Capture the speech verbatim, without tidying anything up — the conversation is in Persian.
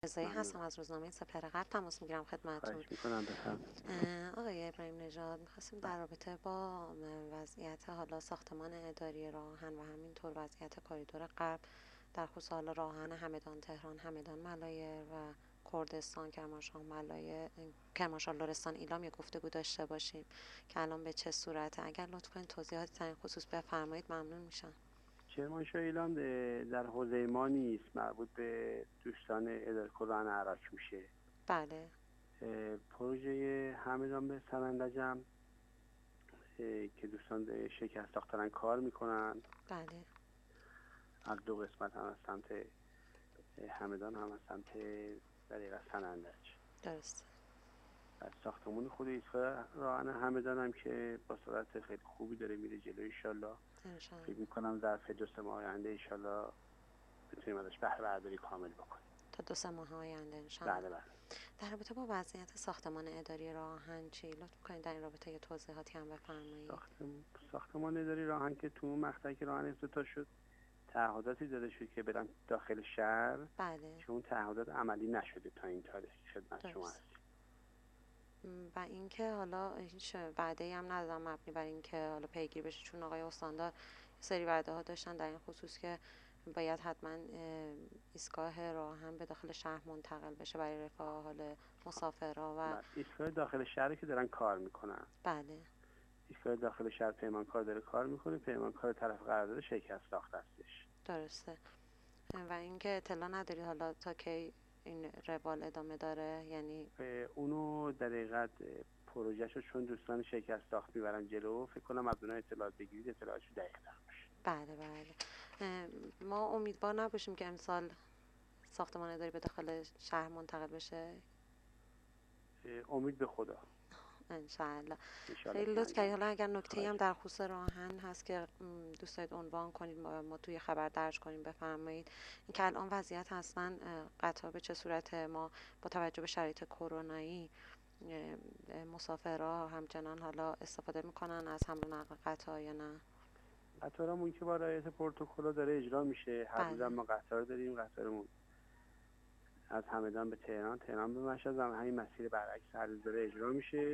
رضایی ممنون. هستم از روزنامه سپهر غرب تماس میگیرم خدمتتون. خواهش میکنم بفرمایید. آقای ابراهیم نژاد، می‌خواستیم در بله. رابطه با وضعیت حالا ساختمان اداری راه آهن و همینطور وضعیت کاریدور غرب در خصوص حالا راه آهن همدان تهران، همدان ملایر و کردستان کرمانشاه ملایر کرمانشاه لرستان ایلام یه گفتگو داشته باشیم که الان به چه صورته. اگر لطف کنید توضیحاتی در این خصوص بفرمایید ممنون میشم. کرمانشاه ایلام در حوزه ما نیست، مربوط به دوستان اداره کلان عراق میشه. بله. پروژه همدان به سرندجم که دوستان شرکت ساختن کار میکنن. بله. از دو قسمت، هم از سمت همدان هم از سمت دقیقا سنندج. درست. از ساختمون خود ایستگاه راه آهن همدان هم که با سرعت خیلی خوبی داره میره جلو. انشالله فکر میکنم ظرف دو سه ماه آینده انشالله بتونیم ازش بهره برداری کامل بکنیم. تا دو سه ماه آینده انشالله. بله بله. در رابطه با وضعیت ساختمان اداری راه آهن چی؟ لطف کنید در این رابطه یه توضیحاتی هم بفرمایید. ساختم... ساختمان اداری راه آهن که تو اون مقطعی که راه آهن افتتاح شد تعهداتی داده شد که برن داخل شهر. بله. که اون تعهدات عملی نشده تا این تاریخ خدمت شما هستیم. و اینکه حالا هیچ وعده‌ای هم ندادم مبنی بر اینکه حالا پیگیر بشه، چون آقای استاندار یه سری وعده ها داشتن در این خصوص که باید حتما ایستگاه راه آهن به داخل شهر منتقل بشه برای رفاه حال مسافرها و ایستگاه داخل شهری که دارن کار میکنن. بله. ایستگاه داخل شهر پیمانکار داره کار میکنه، پیمانکار طرف قرارداد شرکت ساخت هستش. درسته. و اینکه اطلاع نداری حالا تا کی این روال ادامه داره؟ یعنی اونو در حقیقت پروژهشو چون دوستان شرکت ساخت میبرن جلو، فکر کنم از اونها اطلاعات بگیرید اطلاعاتشو دقیق باشه. بله بله. ما امیدوار نباشیم که امسال ساختمان اداری به داخل شهر منتقل بشه. امید به خدا. انشاءالله. انشاءالله خیلی لطف کردید. حالا اگر نکته‌ای هم خواهش. در خصوص راه آهن هست که دوست دارید عنوان کنید ما, ما توی خبر درج کنیم بفرمایید. اینکه الان وضعیت اصلا قطار به چه صورت، ما با توجه به شرایط کرونایی مسافرها همچنان حالا استفاده میکنن از حمل و نقل قطار یا نه؟ قطارمون که با رعایت پروتکل داره اجرا میشه. هر روز هم ما قطار داریم. قطارمون از همدان به تهران، تهران به مشهد، هم همین مسیر برعکس هر روز داره اجرا میشه.